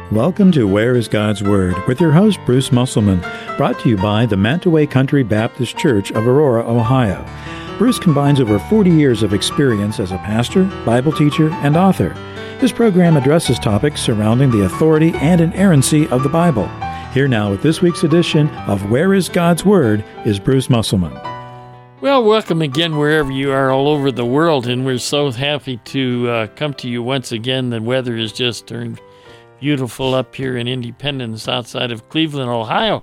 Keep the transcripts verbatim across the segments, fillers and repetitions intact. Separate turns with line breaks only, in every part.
Welcome to Where is God's Word with your host, Bruce Musselman, brought to you by the Mantaway Country Baptist Church of Aurora, Ohio. Bruce combines over forty years of experience as a pastor, Bible teacher, and author. This program addresses topics surrounding the authority and inerrancy of the Bible. Here now with this week's edition of Where is God's Word is Bruce Musselman.
Well, welcome again wherever you are all over the world, and we're so happy to uh, come to you once again. The weather has just turned beautiful up here in Independence outside of Cleveland, Ohio.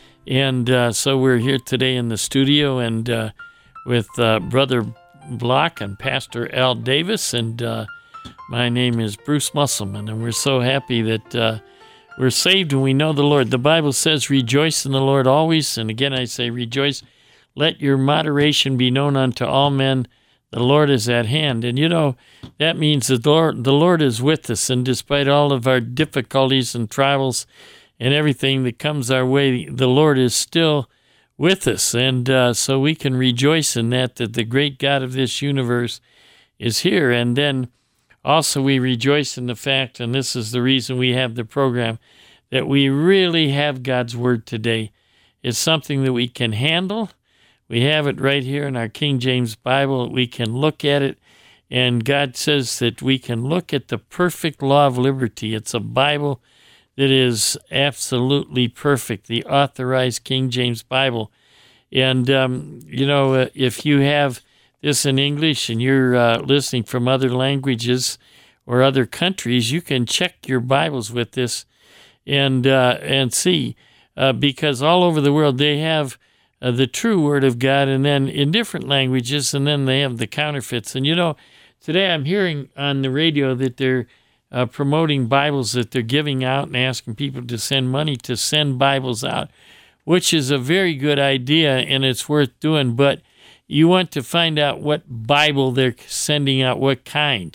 And uh, so we're here today in the studio and uh, with uh, Brother Block and Pastor Al Davis. And uh, my name is Bruce Musselman, and we're so happy that uh, we're saved and we know the Lord. The Bible says, rejoice in the Lord always. And again, I say rejoice. Let your moderation be known unto all men. The Lord is at hand. And you know, that means that the Lord, the Lord is with us. And despite all of our difficulties and trials and everything that comes our way, the Lord is still with us. And uh, so we can rejoice in that, that the great God of this universe is here. And then also we rejoice in the fact, and this is the reason we have the program, that we really have God's Word today. It's something that we can handle. We have it right here in our King James Bible. We can look at it, and God says that we can look at the perfect law of liberty. It's a Bible that is absolutely perfect, the authorized King James Bible. And, um, you know, uh, if you have this in English and you're uh, listening from other languages or other countries, you can check your Bibles with this and, uh, and see, uh, because all over the world they have Uh, the true Word of God, and then in different languages, and then they have the counterfeits. And you know, today I'm hearing on the radio that they're uh, promoting Bibles that they're giving out and asking people to send money to send Bibles out, which is a very good idea, and it's worth doing. But you want to find out what Bible they're sending out, what kind.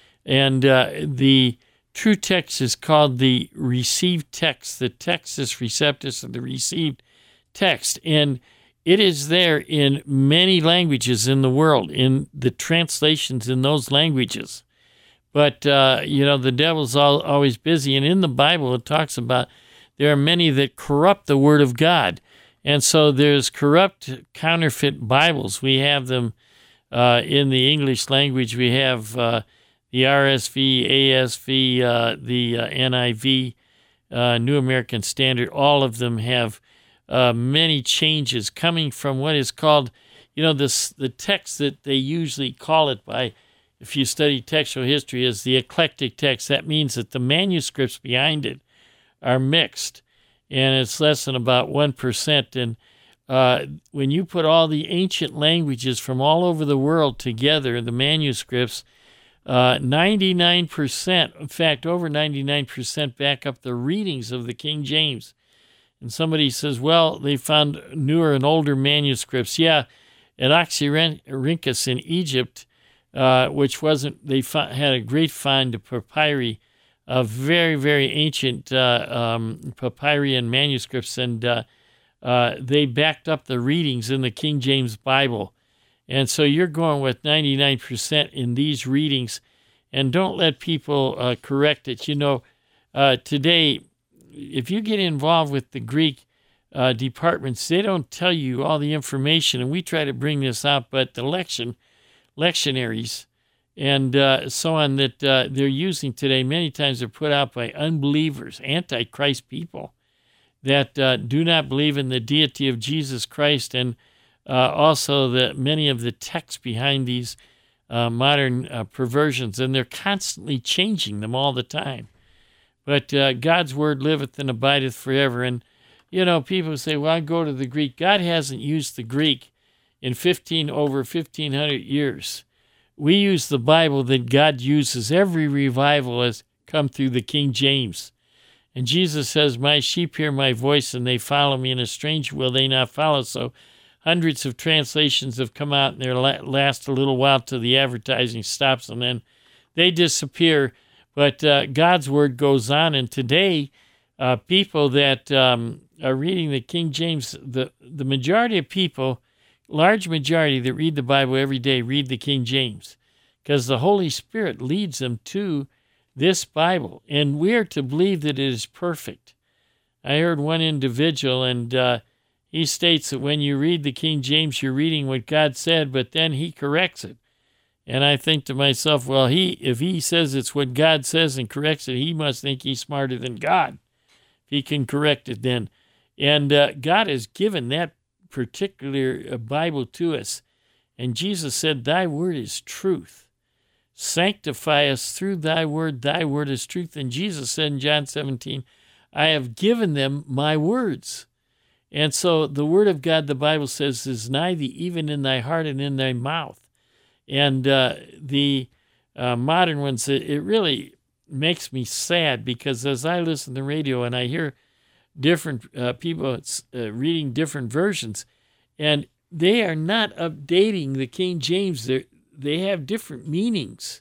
And uh, the true text is called the received text, the Textus Receptus of the received text, and it is there in many languages in the world, in the translations in those languages. But, uh, you know, the devil's all, always busy, and in the Bible it talks about there are many that corrupt the Word of God, and so there's corrupt counterfeit Bibles. We have them uh, in the English language. We have uh, the R S V, A S V, uh, the uh, N I V, uh, New American Standard. All of them have Uh, many changes coming from what is called, you know, this the text that they usually call it by, if you study textual history, is the eclectic text. That means that the manuscripts behind it are mixed, and it's less than about one percent. And uh, when you put all the ancient languages from all over the world together, the manuscripts, uh, ninety-nine percent, in fact, over ninety-nine percent back up the readings of the King James. And somebody says, well, they found newer and older manuscripts. Yeah, at Oxyrhynchus in Egypt, uh, which wasn't, they found, had a great find of papyri, of very, very ancient uh, um, papyri and manuscripts, and uh, uh, they backed up the readings in the King James Bible. And so you're going with ninety-nine percent in these readings, and don't let people uh, correct it. You know, uh, today, if you get involved with the Greek uh, departments, they don't tell you all the information, and we try to bring this out, but the lection, lectionaries and uh, so on that uh, they're using today, many times they're put out by unbelievers, antichrist people that uh, do not believe in the deity of Jesus Christ, and uh, also the many of the texts behind these uh, modern uh, perversions, and they're constantly changing them all the time. But uh, God's Word liveth and abideth forever. And, you know, people say, well, I go to the Greek. God hasn't used the Greek in fifteen over fifteen hundred years. We use the Bible that God uses. Every revival has come through the King James. And Jesus says, my sheep hear my voice, and they follow me, and a stranger will they not follow. So hundreds of translations have come out, and they last a little while till the advertising stops, and then they disappear. But uh, God's Word goes on, and today, uh, people that um, are reading the King James, the, the majority of people, large majority that read the Bible every day, read the King James, because the Holy Spirit leads them to this Bible, and we are to believe that it is perfect. I heard one individual, and uh, he states that when you read the King James, you're reading what God said, but then he corrects it. And I think to myself, well, he if he says it's what God says and corrects it, he must think he's smarter than God. If he can correct it then. And uh, God has given that particular Bible to us. And Jesus said, thy word is truth. Sanctify us through thy word. Thy word is truth. And Jesus said in John seventeen, I have given them my words. And so the word of God, the Bible says, is nigh thee, even in thy heart and in thy mouth. And uh, the uh, modern ones, it, it really makes me sad, because as I listen to the radio and I hear different uh, people uh, reading different versions, and they are not updating the King James. They're, they have different meanings,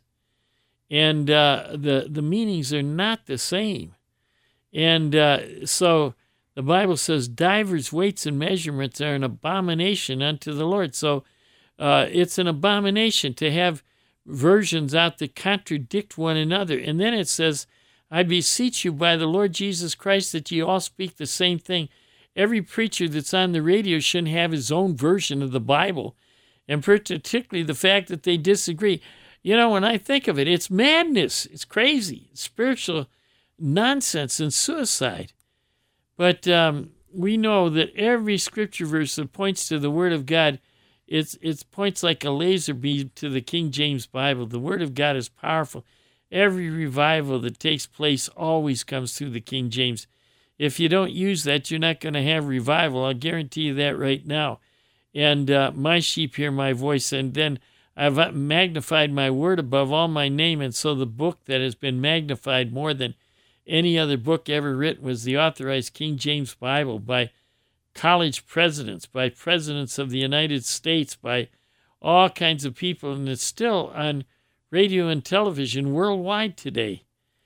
and uh, the, the meanings are not the same. And uh, so the Bible says divers weights and measurements are an abomination unto the Lord. So uh, it's an abomination to have versions out that contradict one another. And then it says, I beseech you by the Lord Jesus Christ that ye all speak the same thing. Every preacher that's on the radio shouldn't have his own version of the Bible, and particularly the fact that they disagree. You know, when I think of it, it's madness. It's crazy. It's spiritual nonsense and suicide. But um, we know that every scripture verse that points to the Word of God, it's it points like a laser beam to the King James Bible. The Word of God is powerful. Every revival that takes place always comes through the King James. If you don't use that, you're not going to have revival. I'll guarantee you that right now. And uh, my sheep hear my voice, and then I've magnified my word above all my name. And so the book that has been magnified more than any other book ever written was the authorized King James Bible by college presidents, by presidents of the United States, by all kinds of people. And it's still on radio and television worldwide today.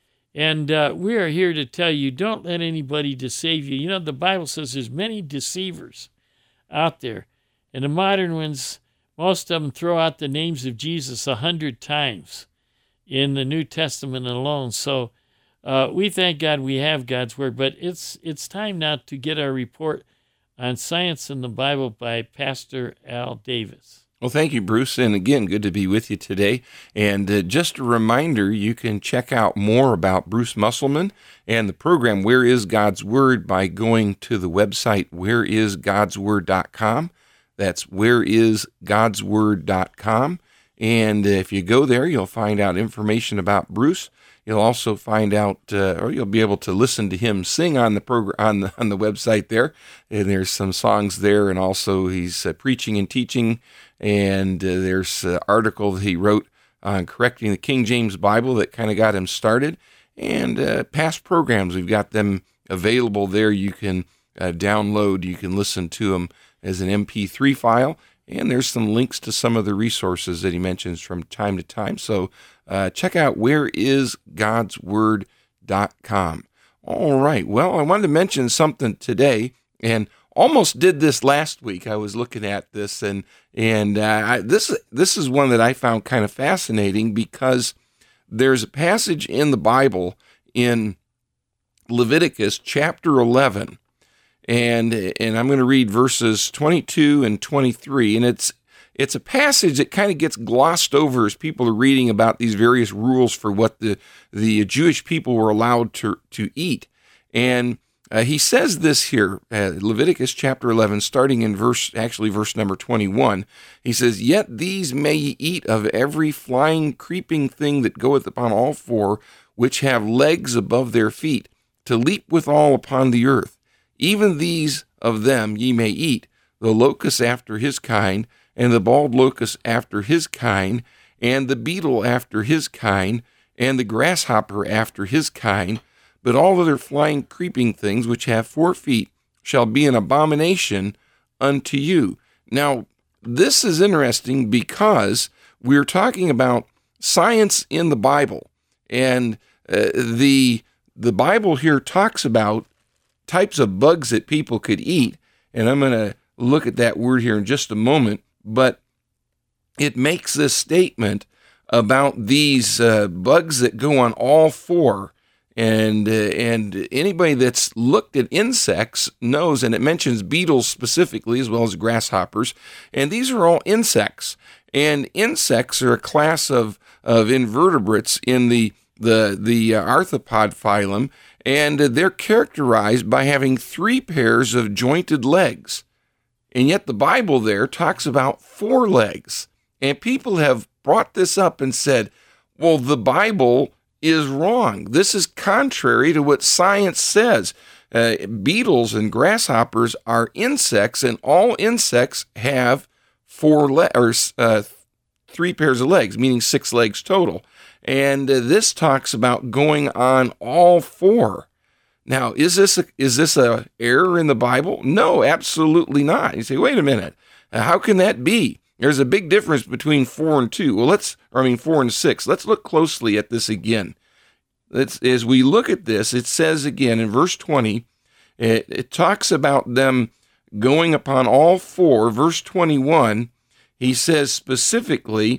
And uh, we are here to tell you, don't let anybody deceive you. You know, the Bible says there's many deceivers out there. And the modern ones, most of them throw out the names of Jesus a hundred times in the New Testament alone. So uh, we thank God we have God's Word. But it's it's time now to get our report on Science in the Bible by Pastor Al Davis.
Well, thank you, Bruce. And again, good to be with you today. And uh, just a reminder, you can check out more about Bruce Musselman and the program Where is God's Word by going to the website where is gods word dot com. That's where is gods word dot com. And if you go there, you'll find out information about Bruce. You'll also find out, uh, or you'll be able to listen to him sing on the program on the on the website there. And there's some songs there, and also he's uh, preaching and teaching. And uh, there's an article that he wrote on correcting the King James Bible that kind of got him started. And uh, past programs, we've got them available there. You can uh, download, you can listen to them as an M P three file. And there's some links to some of the resources that he mentions from time to time. So uh, check out where is gods word dot com. All right. Well, I wanted to mention something today, and almost did this last week. I was looking at this, and and uh, I, this this is one that I found kind of fascinating, because there's a passage in the Bible in Leviticus chapter eleven. And and I'm going to read verses twenty-two and twenty-three, and it's it's a passage that kind of gets glossed over as people are reading about these various rules for what the the Jewish people were allowed to to eat. And uh, he says this here, uh, Leviticus chapter eleven, starting in verse actually verse number twenty-one. He says, "Yet these may ye eat of every flying, creeping thing that goeth upon all four, which have legs above their feet, to leap withal upon the earth. Even these of them ye may eat, the locust after his kind, and the bald locust after his kind, and the beetle after his kind, and the grasshopper after his kind. But all other flying, creeping things which have four feet shall be an abomination unto you." Now, this is interesting because we're talking about science in the Bible. And uh, the the Bible here talks about types of bugs that people could eat, and I'm going to look at that word here in just a moment, but it makes this statement about these uh, bugs that go on all four. And uh, and anybody that's looked at insects knows, and it mentions beetles specifically as well as grasshoppers, and these are all insects. And insects are a class of, of invertebrates in the the the uh, arthropod phylum, and uh, they're characterized by having three pairs of jointed legs. And yet the Bible there talks about four legs. And people have brought this up and said, well, the Bible is wrong. This is contrary to what science says. Uh, beetles and grasshoppers are insects, and all insects have four le- or uh, three pairs of legs, meaning six legs total. And uh, this talks about going on all four. Now, is this a, is this a error in the Bible? No, absolutely not. You say, wait a minute, uh, how can that be? There's a big difference between four and two. Well, let's, or I mean, four and six. Let's look closely at this again. Let's, as we look at this, it says again in verse twenty, it, it talks about them going upon all four. Verse twenty-one, he says specifically,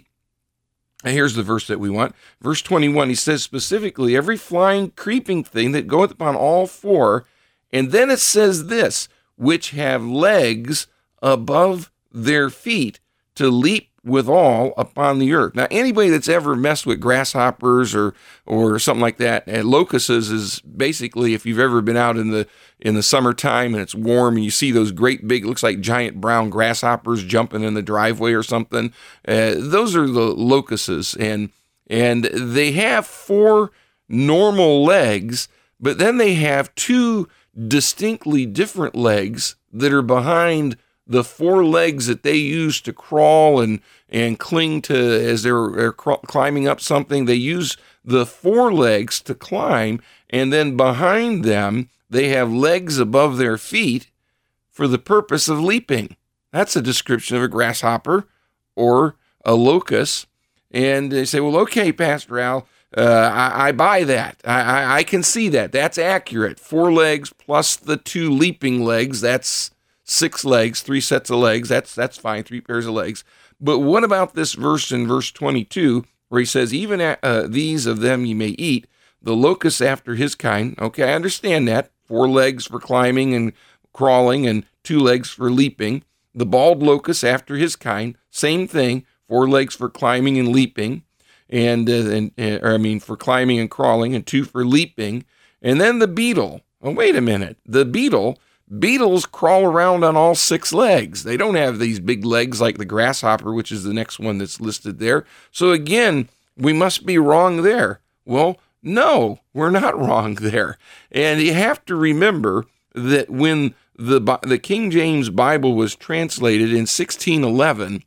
here's the verse that we want. Verse twenty-one, he says specifically, every flying, creeping thing that goeth upon all four. And then it says this, which have legs above their feet, to leap withal upon the earth. Now, anybody that's ever messed with grasshoppers or or something like that, and locusts is basically, if you've ever been out in the in the summertime and it's warm and you see those great big, looks like giant brown grasshoppers jumping in the driveway or something, uh, those are the locusts, and and they have four normal legs, but then they have two distinctly different legs that are behind the four legs that they use to crawl and, and cling to as they're, they're cr- climbing up something. They use the four legs to climb, and then behind them, they have legs above their feet for the purpose of leaping. That's a description of a grasshopper or a locust. And they say, well, okay, Pastor Al, uh, I, I buy that. I, I, I can see that. That's accurate. Four legs plus the two leaping legs, that's six legs, three sets of legs. That's that's fine, three pairs of legs. But what about this verse in verse twenty-two, where he says, even uh, these of them you may eat, the locust after his kind. Okay, I understand that. Four legs for climbing and crawling and two legs for leaping. The bald locust after his kind, same thing, four legs for climbing and leaping, and, uh, and uh, or I mean for climbing and crawling, and two for leaping. And then the beetle. Oh, wait a minute. The beetle... Beetles crawl around on all six legs. They don't have these big legs like the grasshopper, which is the next one that's listed there. So again, we must be wrong there. Well, no, we're not wrong there. And you have to remember that when the, the King James Bible was translated in sixteen eleven,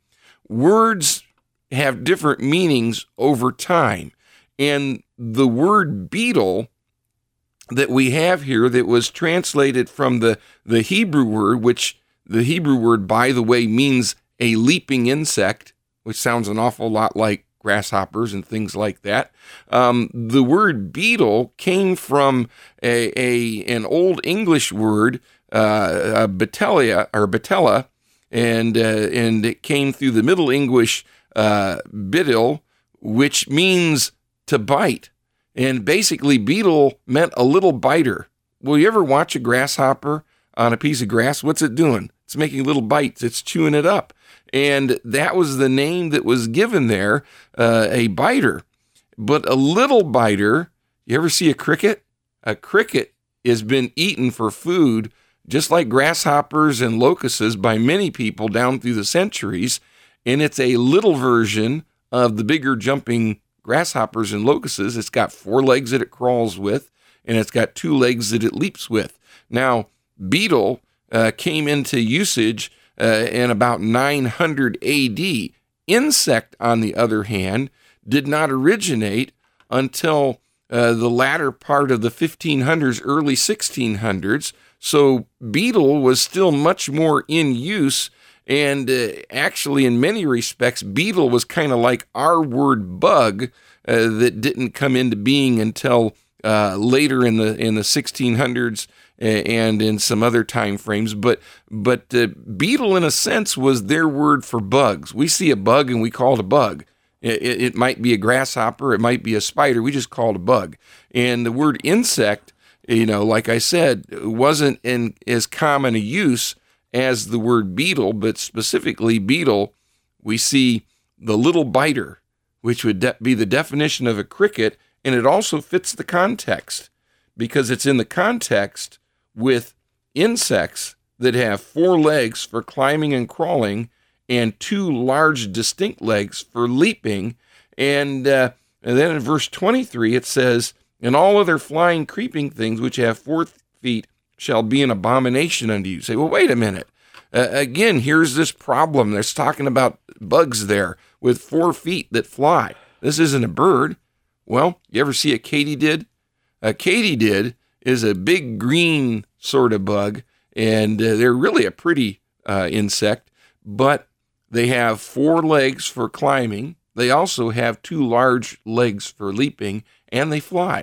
words have different meanings over time. And the word beetle that we have here that was translated from the, the Hebrew word, which the Hebrew word, by the way, means a leaping insect, which sounds an awful lot like grasshoppers and things like that. Um, the word beetle came from a, a an old English word, uh, betelia or betella, and uh, and it came through the Middle English uh, bitil, which means to bite. And basically, beetle meant a little biter. Will you ever watch a grasshopper on a piece of grass? What's it doing? It's making little bites. It's chewing it up. And that was the name that was given there, uh, a biter. But a little biter, you ever see a cricket? A cricket has been eaten for food, just like grasshoppers and locusts, by many people down through the centuries. And it's a little version of the bigger jumping grasshoppers and locusts. It's got four legs that it crawls with, and it's got two legs that it leaps with. Now, beetle uh, came into usage uh, in about nine hundred A D. Insect, on the other hand, did not originate until uh, the latter part of the fifteen hundreds, early sixteen hundreds. So beetle was still much more in use. And uh, actually, in many respects, beetle was kind of like our word bug uh, that didn't come into being until uh, later in the in the sixteen hundreds and in some other time frames. But but uh, beetle, in a sense, was their word for bugs. We see a bug and we call it a bug. It, it, it might be a grasshopper, it might be a spider. We just call it a bug. And the word insect, you know, like I said, wasn't in as common a use as the word beetle, but specifically beetle, we see the little biter, which would de- be the definition of a cricket, and it also fits the context because it's in the context with insects that have four legs for climbing and crawling and two large distinct legs for leaping. And, uh, and then in verse twenty-three, it says, and all other flying, creeping things which have four feet shall be an abomination unto you. You say, well, wait a minute. Uh, again, here's this problem. There's talking about bugs there with four feet that fly. This isn't a bird. Well, you ever see a katydid? A katydid is a big green sort of bug, and uh, they're really a pretty uh, insect, but they have four legs for climbing. They also have two large legs for leaping, and they fly.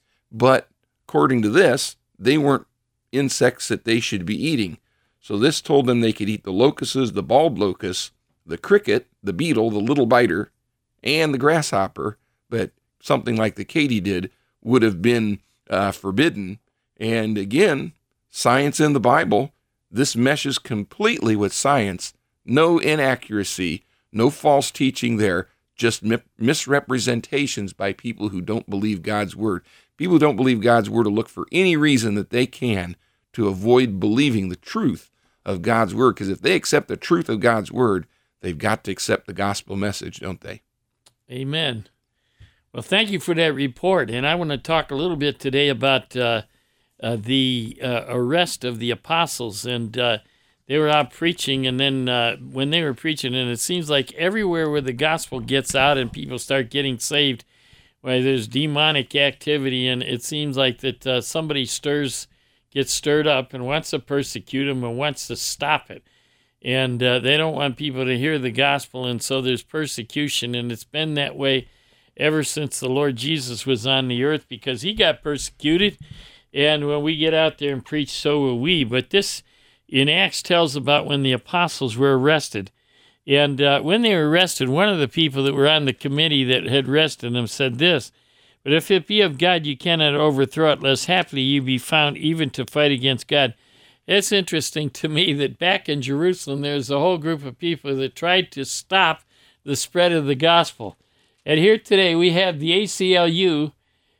But according to this, they weren't insects that they should be eating. So this told them they could eat the locusts, the bald locust, the cricket, the beetle, the little biter, and the grasshopper, but something like the katydid would have been uh, forbidden. And again, science in the Bible, this meshes completely with science. No inaccuracy, no false teaching there, just mi- misrepresentations by people who don't believe God's word. People who don't believe God's word will look for any reason that they can to avoid believing the truth of God's word, because if they accept the truth of God's word, they've got to accept the gospel message, don't they?
Amen. Well, thank you for that report, and I want to talk a little bit today about uh, uh, the uh, arrest of the apostles, and uh, they were out preaching, and then uh, when they were preaching, and it seems like everywhere where the gospel gets out and people start getting saved, where there's demonic activity, and it seems like that uh, somebody stirs, gets stirred up and wants to persecute them and wants to stop it. And uh, they don't want people to hear the gospel, and so there's persecution, and it's been that way ever since the Lord Jesus was on the earth, because he got persecuted, and when we get out there and preach, so will we. But this in Acts tells about when the apostles were arrested. And uh, when they were arrested, one of the people that were on the committee that had arrested them said this, but if it be of God, you cannot overthrow it, lest haply you be found even to fight against God. It's interesting to me that back in Jerusalem, there's a whole group of people that tried to stop the spread of the gospel. And here today, we have the A C L U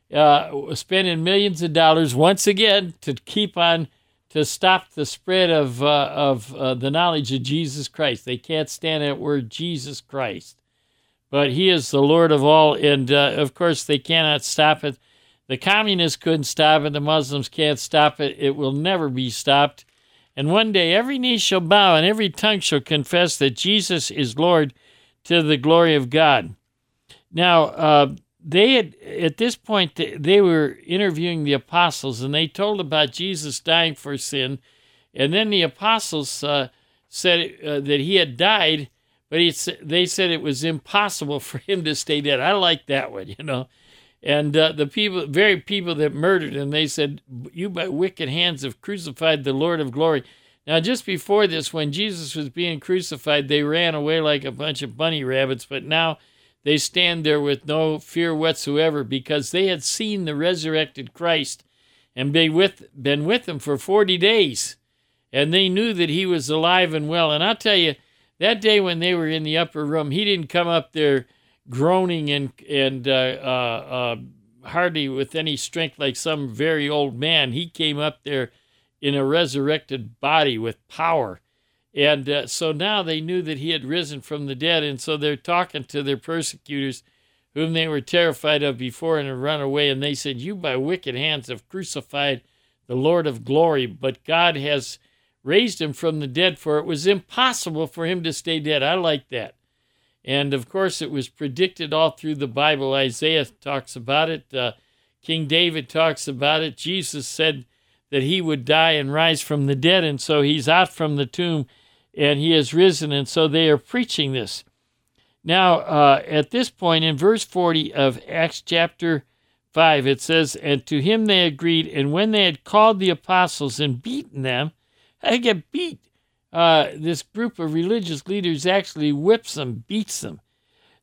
uh, spending millions of dollars once again to keep on, to stop the spread of, uh, of uh, the knowledge of Jesus Christ. They can't stand that word Jesus Christ. But he is the Lord of all, and uh, of course they cannot stop it. The communists couldn't stop it. The Muslims can't stop it. It will never be stopped. And one day every knee shall bow and every tongue shall confess that Jesus is Lord, to the glory of God. Now, uh, they had, at this point, they were interviewing the apostles, and they told about Jesus dying for sin. And then the apostles uh, said uh, that he had died, but he, they said it was impossible for him to stay dead. I like that one, you know. And uh, the people, very people that murdered him, they said, you by wicked hands have crucified the Lord of glory. Now, just before this, when Jesus was being crucified, they ran away like a bunch of bunny rabbits, but now they stand there with no fear whatsoever because they had seen the resurrected Christ and been with, been with him for forty days. And they knew that he was alive and well. And I'll tell you, that day when they were in the upper room, he didn't come up there groaning and and uh, uh, uh, hardly with any strength like some very old man. He came up there in a resurrected body with power. And uh, so now they knew that he had risen from the dead, and so they're talking to their persecutors, whom they were terrified of before and had run away, and they said, you by wicked hands have crucified the Lord of glory, but God has raised him from the dead, for it was impossible for him to stay dead. I like that. And, of course, it was predicted all through the Bible. Isaiah talks about it. Uh, King David talks about it. Jesus said that he would die and rise from the dead, and so he's out from the tomb, and he has risen, and so they are preaching this. Now, uh, at this point, in verse forty of Acts chapter five, it says, and to him they agreed, and when they had called the apostles and beaten them, they get beat. Uh, this group of religious leaders actually whips them, beats them.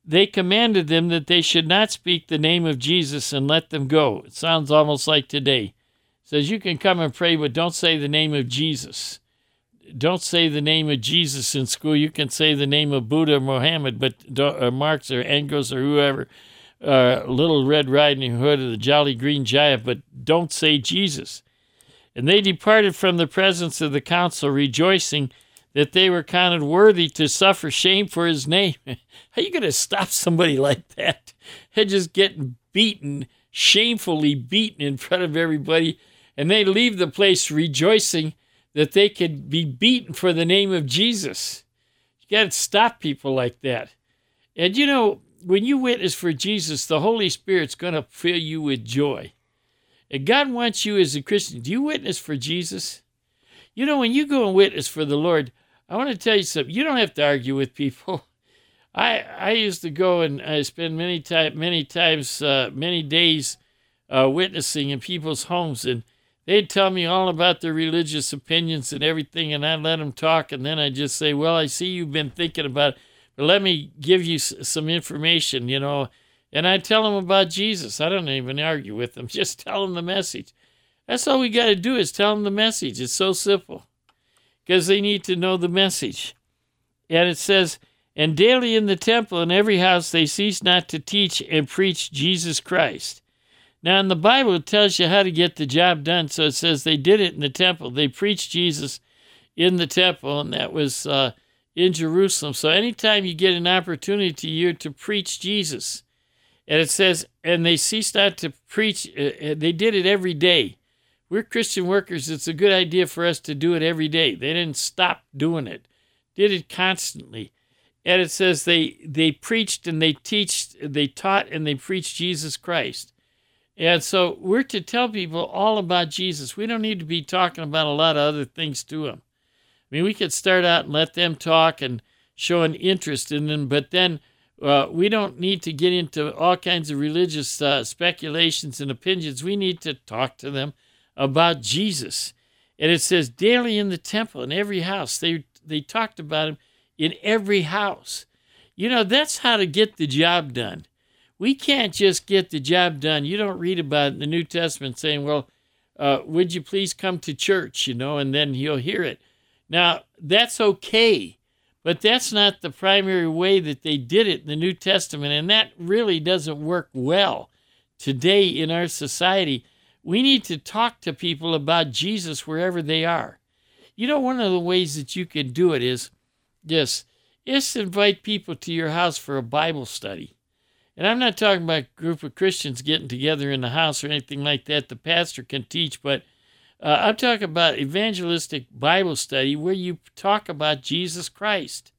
they commanded them that they should not speak the name of Jesus and let them go. It sounds almost like today. It says you can come and pray, but don't say the name of Jesus. Don't say the name of Jesus in school. You can say the name of Buddha or Muhammad, but don't, or Marx or Engels or whoever, uh, Little Red Riding Hood or the Jolly Green Giant, but don't say Jesus. And they departed from the presence of the council, rejoicing that they were counted worthy to suffer shame for his name. How are you going to stop somebody like that? They're just getting beaten, shamefully beaten in front of everybody, and they leave the place rejoicing that they could be beaten for the name of Jesus. You got to stop people like that. And you know, when you witness for Jesus, the Holy Spirit's going to fill you with joy. And God wants you as a Christian. Do you witness for Jesus? You know, when you go and witness for the Lord, I want to tell you something. You don't have to argue with people. I I used to go and I spend many time many times uh, many days uh, witnessing in people's homes, and they'd tell me all about their religious opinions and everything, and I'd let them talk, and then I'd just say, "Well, I see you've been thinking about it, but let me give you s- some information, you know." And I tell them about Jesus. I don't even argue with them. Just tell them the message. That's all we got to do is tell them the message. It's so simple because they need to know the message. And it says, and daily in the temple and every house they cease not to teach and preach Jesus Christ. Now in the Bible it tells you how to get the job done. So it says they did it in the temple. They preached Jesus in the temple, and that was uh, in Jerusalem. So anytime you get an opportunity, you're to preach Jesus. And it says, and they ceased not to preach. Uh, they did it every day. We're Christian workers. It's a good idea for us to do it every day. They didn't stop doing it. Did it constantly. And it says they they preached and they teached, they taught and they preached Jesus Christ. And so we're to tell people all about Jesus. We don't need to be talking about a lot of other things to them. I mean, we could start out and let them talk and show an interest in them, but then Uh, we don't need to get into all kinds of religious uh, speculations and opinions. We need to talk to them about Jesus. And it says daily in the temple, in every house. They they talked about him in every house. You know, that's how to get the job done. We can't just get the job done. You don't read about it in the New Testament saying, well, uh, would you please come to church, you know, and then you'll hear it. Now, that's okay. But that's not the primary way that they did it in the New Testament, and that really doesn't work well today in our society. We need to talk to people about Jesus wherever they are. You know, one of the ways that you can do it is this. Just invite people to your house for a Bible study. And I'm not talking about a group of Christians getting together in the house or anything like that. The pastor can teach, but Uh, I'm talking about evangelistic Bible study where you talk about Jesus Christ.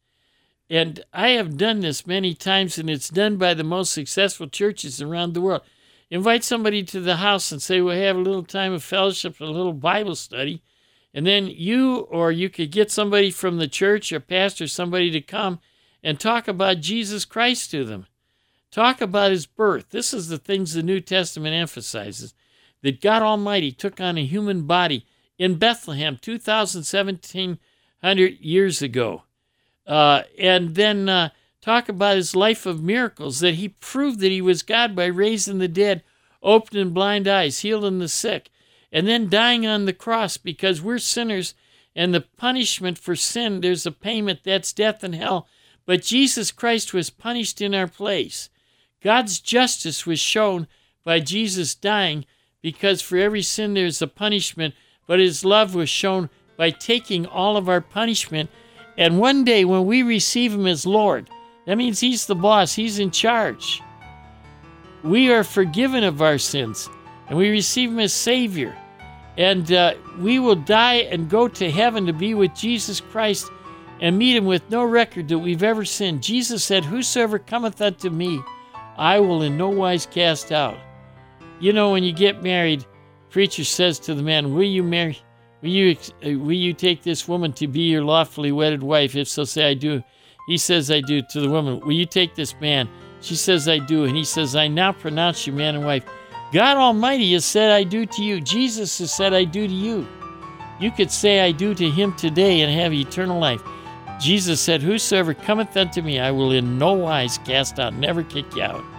And I have done this many times, and it's done by the most successful churches around the world. Invite somebody to the house and say, we'll have a little time of fellowship, a little Bible study. And then you, or you could get somebody from the church or pastor, somebody to come and talk about Jesus Christ to them. Talk about his birth. This is the things the New Testament emphasizes. That God Almighty took on a human body in Bethlehem two thousand seven hundred years ago. Uh, and then uh, talk about his life of miracles, that he proved that he was God by raising the dead, opening blind eyes, healing the sick, and then dying on the cross because we're sinners, and the punishment for sin, there's a payment, that's death and hell. But Jesus Christ was punished in our place. God's justice was shown by Jesus dying, because for every sin there's a punishment, but his love was shown by taking all of our punishment. And one day when we receive him as Lord, that means he's the boss, he's in charge. We are forgiven of our sins, and we receive him as Savior. And uh, we will die and go to heaven to be with Jesus Christ and meet him with no record that we've ever sinned. Jesus said, whosoever cometh unto me, I will in no wise cast out. You know, when you get married, preacher says to the man, will you marry, will you, uh, will you take this woman to be your lawfully wedded wife? If so, say, I do. He says, I do. To the woman, will you take this man? She says, I do. And he says, I now pronounce you man and wife. God Almighty has said, I do to you. Jesus has said, I do to you. You could say, I do to him today and have eternal life. Jesus said, "Whosoever cometh unto me, I will in no wise cast out, never kick you out."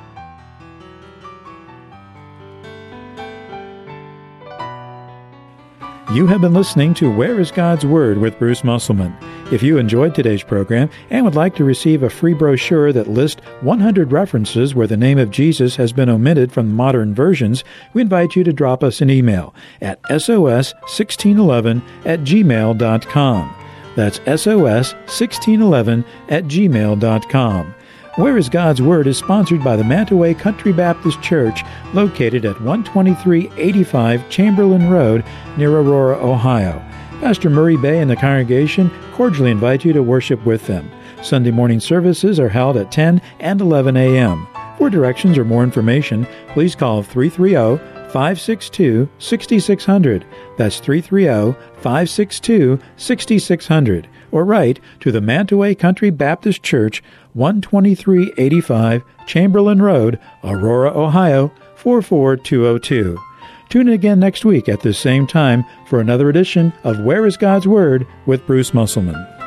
You have been listening to Where is God's Word with Bruce Musselman. If you enjoyed today's program and would like to receive a free brochure that lists one hundred references where the name of Jesus has been omitted from modern versions, we invite you to drop us an email at S O S sixteen eleven at gmail dot com. That's S O S sixteen eleven at gmail dot com. Where is God's Word is sponsored by the Mantaway Country Baptist Church, located at one twenty-three eighty-five Chamberlain Road near Aurora, Ohio. Pastor Murray Bay and the congregation cordially invite you to worship with them. Sunday morning services are held at ten and eleven a.m. For directions or more information, please call three three zero, five six two, six six zero zero. That's three three zero, five six two, six six zero zero. Or write to the Mantaway Country Baptist Church, one twenty-three eighty-five Chamberlain Road, Aurora, Ohio, four four two zero two. Tune in again next week at this same time for another edition of Where is God's Word with Bruce Musselman.